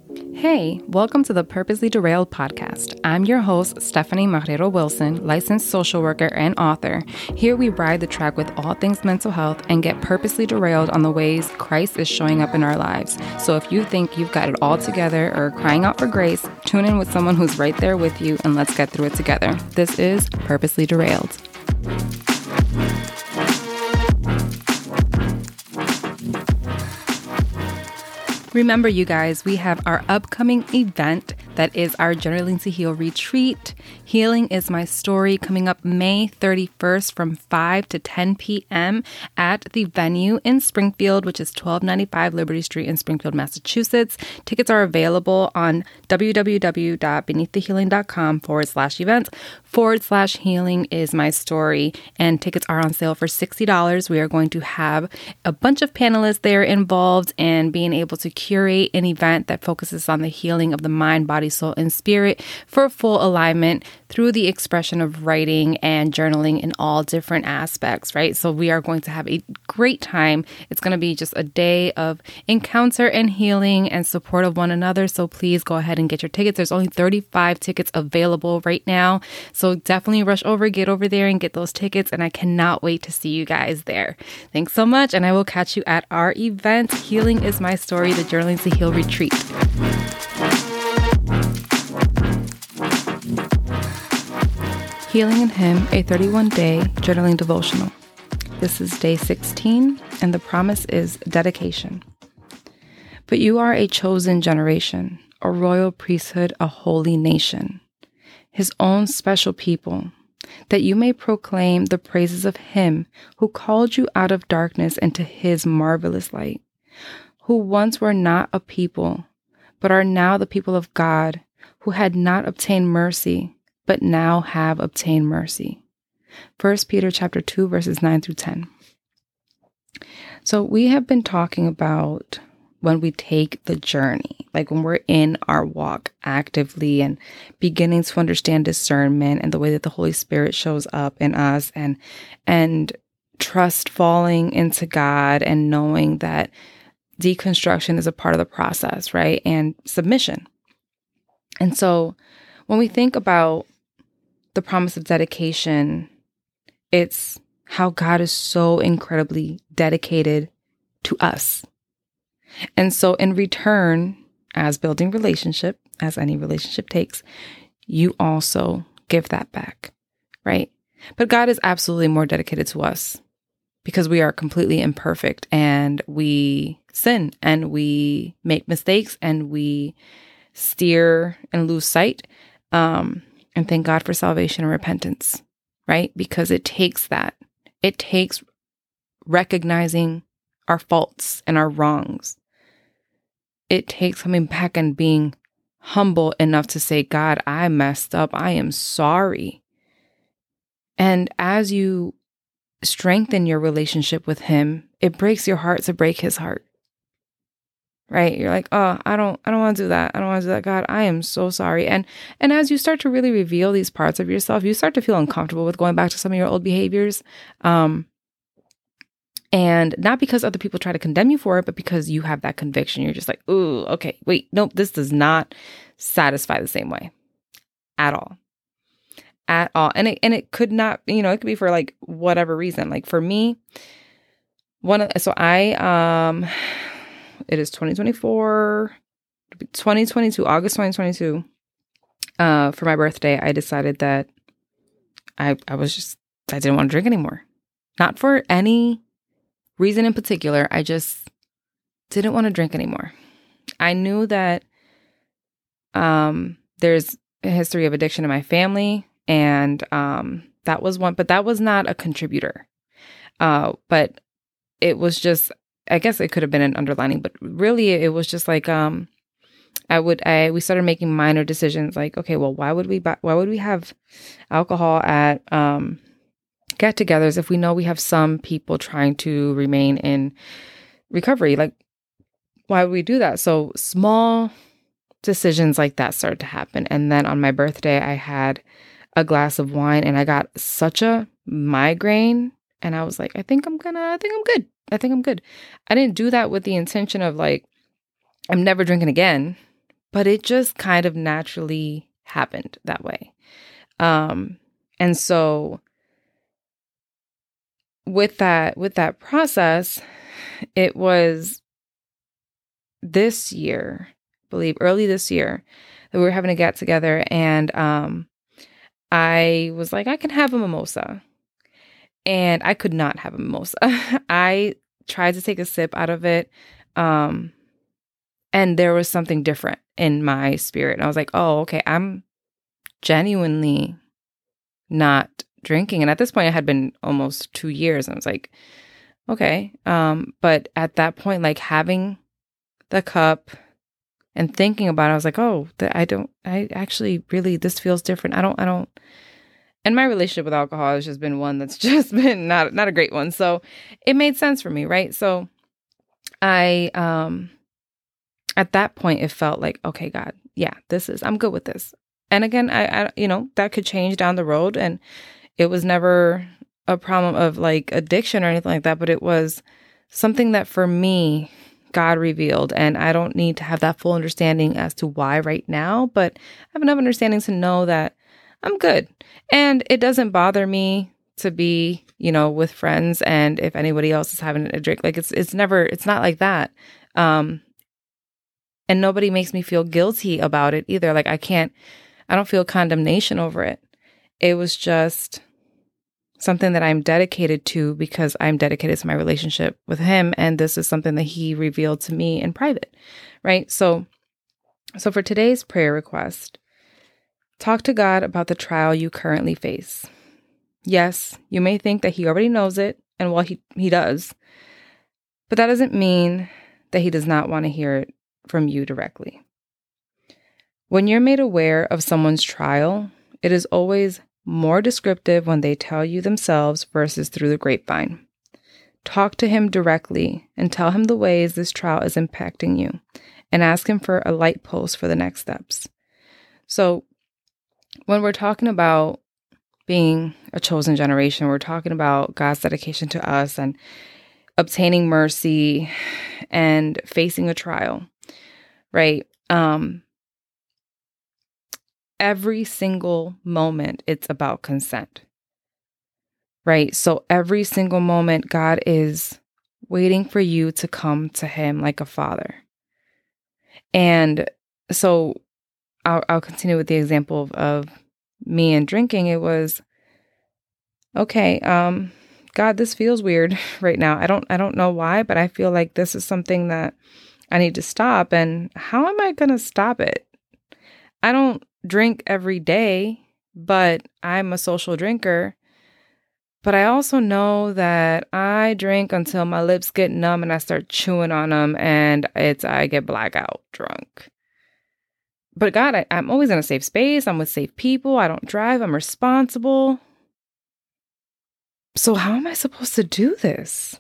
Hey, welcome to the Purposely Derailed podcast. I'm your host, Stephanie Marrero Wilson, licensed social worker and author. Here we ride the track with all things mental health and get purposely derailed on the ways Christ is showing up in our lives. So if you think you've got it all together or crying out for grace, tune in with someone who's right there with you and let's get through it together. This is Purposely Derailed. Remember, you guys, we have our upcoming event that is our Journaling to Heal retreat. Healing is My Story, coming up May 31st from 5 to 10 p.m. at the venue in Springfield, which is 1295 Liberty Street in Springfield, Massachusetts. Tickets are available on www.beneaththehealing.com/events/healing is my story. And tickets are on sale for $60. We are going to have a bunch of panelists there involved and being able to curate an event that focuses on the healing of the mind, body, soul, and spirit for full alignment through the expression of writing and journaling in all different aspects, right? So we are going to have a great time. It's going to be just a day of encounter and healing and support of one another. So please go ahead and get your tickets. There's only 35 tickets available right now. So definitely get over there and get those tickets. And I cannot wait to see you guys there. Thanks so much. And I will catch you at our event, Healing is My Story, the Journaling to Heal retreat. Healing in Him, a 31-day journaling devotional. This is day 16, and the promise is dedication. But you are a chosen generation, a royal priesthood, a holy nation, His own special people, that you may proclaim the praises of Him who called you out of darkness into His marvelous light, who once were not a people, but are now the people of God, who had not obtained mercy, but now have obtained mercy. 1 Peter chapter 2, verses 9 through 10. So we have been talking about when we take the journey, like when we're in our walk actively and beginning to understand discernment and the way that the Holy Spirit shows up in us, and trust falling into God and knowing that deconstruction is a part of the process, right? And submission. And so when we think about the promise of dedication, it's how God is so incredibly dedicated to us. And so in return, as building relationship, as any relationship takes, you also give that back, right? But God is absolutely more dedicated to us because we are completely imperfect and we sin and we make mistakes and we steer and lose sight. And thank God for salvation and repentance, right? Because it takes that. It takes recognizing our faults and our wrongs. It takes coming back and being humble enough to say, God, I messed up. I am sorry. And as you strengthen your relationship with Him, it breaks your heart to break His heart. Right? You're like, oh, I don't want to do that. I don't want to do that. God, I am so sorry. And as you start to really reveal these parts of yourself, you start to feel uncomfortable with going back to some of your old behaviors. And not because other people try to condemn you for it, but because you have that conviction. You're just like, ooh, okay, wait, nope, this does not satisfy the same way at all. At all. And it could not, it could be for like whatever reason. Like for me, it is 2022, August 2022. For my birthday, I decided that I didn't want to drink anymore. Not for any reason in particular. I just didn't want to drink anymore. I knew that there's a history of addiction in my family, and that was one, but that was not a contributor. But it was just, I guess it could have been an underlining, but really it was just like, we started making minor decisions like, okay, well, why would we have alcohol at, get-togethers if we know we have some people trying to remain in recovery? Like, why would we do that? So small decisions like that started to happen. And then on my birthday, I had a glass of wine and I got such a migraine and I was like, I think I'm good. I think I'm good. I didn't do that with the intention of like, I'm never drinking again. but it just kind of naturally happened that way. And so with that process, it was this year, I believe early this year, that we were having a get together, and I was like, I can have a mimosa. And I could not have a mimosa. I tried to take a sip out of it. And there was something different in my spirit. And I was like, oh, okay, I'm genuinely not drinking. And at this point, it had been almost 2 years. And I was like, okay. But at that point, like having the cup and thinking about it, I was like, oh, I actually really, this feels different. I don't. And my relationship with alcohol has just been one that's just been not a great one. So it made sense for me, right? So I, at that point, it felt like, okay, God, yeah, I'm good with this. And again, I that could change down the road. And it was never a problem of like addiction or anything like that, but it was something that for me, God revealed. And I don't need to have that full understanding as to why right now, but I have enough understanding to know that I'm good. And it doesn't bother me to be, with friends. And if anybody else is having a drink, like it's not like that. And nobody makes me feel guilty about it either. Like I don't feel condemnation over it. It was just something that I'm dedicated to because I'm dedicated to my relationship with him. And this is something that he revealed to me in private, right? So for today's prayer request, talk to God about the trial you currently face. Yes, you may think that he already knows it, and well, he does. But that doesn't mean that he does not want to hear it from you directly. When you're made aware of someone's trial, it is always more descriptive when they tell you themselves versus through the grapevine. Talk to him directly and tell him the ways this trial is impacting you, and ask him for a light post for the next steps. So when we're talking about being a chosen generation, we're talking about God's dedication to us and obtaining mercy and facing a trial, right? Every single moment, it's about consent, right? So every single moment, God is waiting for you to come to him like a father. And so I'll continue with the example of me and drinking. It was, okay, God, this feels weird right now. I don't know why, but I feel like this is something that I need to stop. And how am I going to stop it? I don't drink every day, but I'm a social drinker. But I also know that I drink until my lips get numb and I start chewing on them, and I get blackout drunk. But God, I'm always in a safe space. I'm with safe people. I don't drive. I'm responsible. So how am I supposed to do this?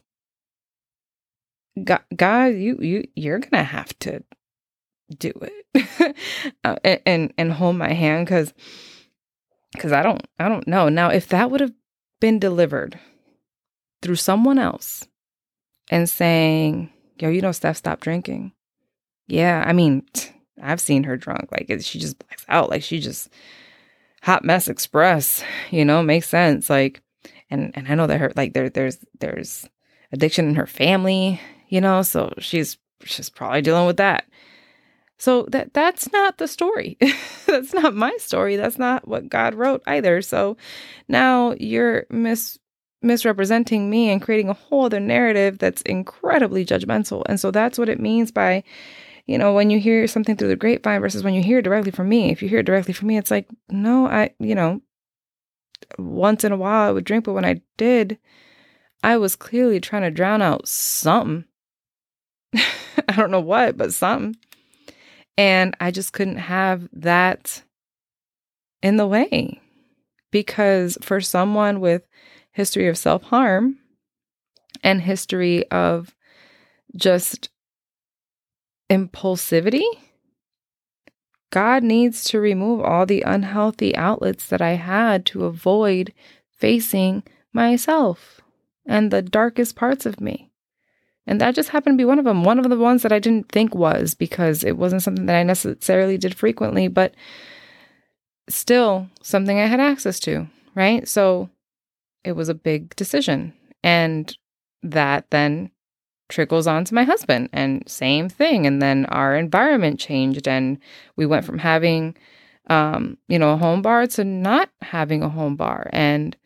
God, you're gonna have to do it and hold my hand because I don't know. Now, if that would have been delivered through someone else and saying, yo, Steph, stop drinking. Yeah, I mean, I've seen her drunk. Like she just blacks out. Like she just hot mess express, makes sense. Like, and I know that her, like there's addiction in her family, so she's probably dealing with that. So that's not the story. That's not my story. That's not what God wrote either. So now you're misrepresenting me and creating a whole other narrative that's incredibly judgmental. And so that's what it means by, when you hear something through the grapevine versus when you hear it directly from me. If you hear it directly from me, it's like, no, once in a while I would drink, but when I did, I was clearly trying to drown out something. I don't know what, but something. And I just couldn't have that in the way, because for someone with history of self-harm and history of just impulsivity, God needs to remove all the unhealthy outlets that I had to avoid facing myself and the darkest parts of me. And that just happened to be one of them. One of the ones that I didn't think was, because it wasn't something that I necessarily did frequently, but still something I had access to, right? So it was a big decision. And that then trickles on to my husband, and same thing. And then our environment changed, and we went from having, a home bar to not having a home bar. And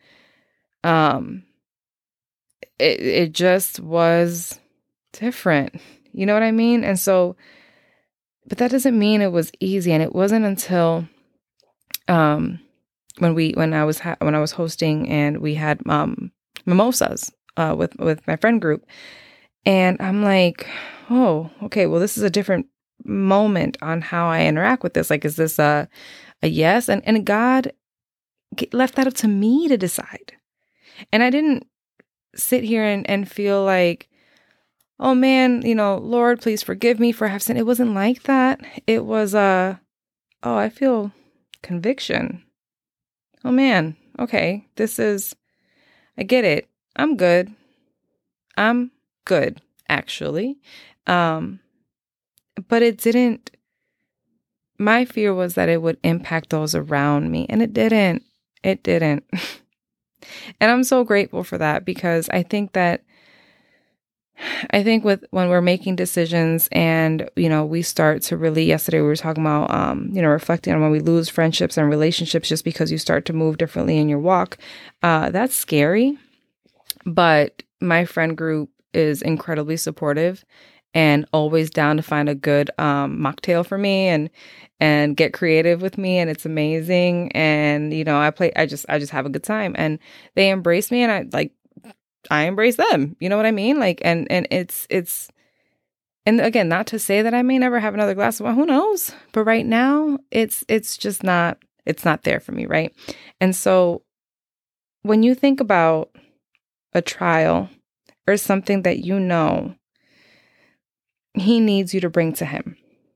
it just was different. You know what I mean? And so, but that doesn't mean it was easy. And it wasn't until when I was hosting, and we had mimosas with my friend group, and I'm like, oh, okay, well, this is a different moment on how I interact with this. Like, is this a yes? And God left that up to me to decide. And I didn't sit here and feel like, oh man, Lord, please forgive me for having sinned. It wasn't like that. It was, I feel conviction. Oh man, okay, I get it. I'm good, actually. But it didn't, my fear was that it would impact those around me. And it didn't. And I'm so grateful for that, because I think when we're making decisions and, we start to really, yesterday we were talking about, reflecting on when we lose friendships and relationships just because you start to move differently in your walk. That's scary. But my friend group is incredibly supportive and always down to find a good mocktail for me and get creative with me, and it's amazing. And I just have a good time, and they embrace me, and I embrace them. You know what I mean? And it's and again, not to say that I may never have another glass of wine. Who knows? But right now, it's just not there for me, right? And so when you think about a trial or something that he needs you to bring to him,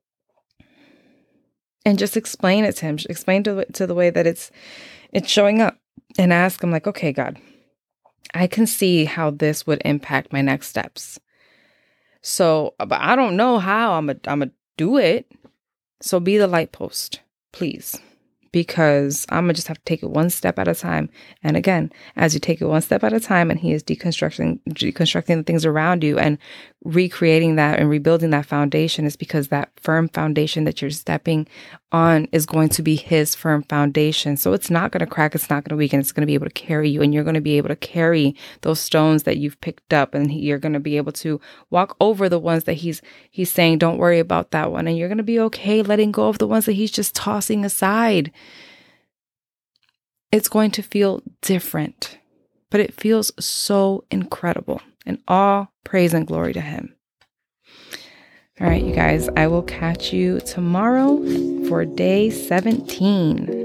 and just explain it to him, explain to the way that it's showing up, and ask him, like, okay, God, I can see how this would impact my next steps. So, but I don't know how I'm gonna do it. So be the light post, please. Because I'm going to just have to take it one step at a time. And again, as you take it one step at a time, and he is deconstructing the things around you and recreating that and rebuilding that foundation, is because that firm foundation that you're stepping on is going to be his firm foundation. So it's not going to crack. It's not going to weaken. It's going to be able to carry you, and you're going to be able to carry those stones that you've picked up, and you're going to be able to walk over the ones that he's saying, don't worry about that one. And you're going to be okay letting go of the ones that he's just tossing aside. It's going to feel different, but it feels so incredible, and all praise and glory to him. All right, you guys, I will catch you tomorrow for day 17.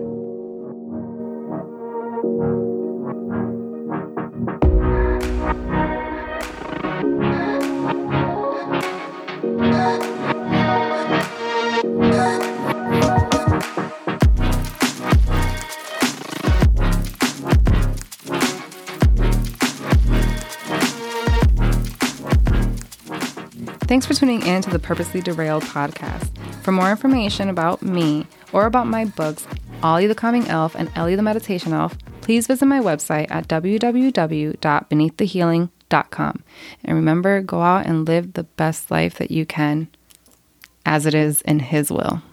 Thanks for tuning in to the Purposely Derailed podcast. For more information about me or about my books, Ollie the Calming Elf and Ellie the Meditation Elf, please visit my website at www.beneaththehealing.com. And remember, go out and live the best life that you can, as it is in his will.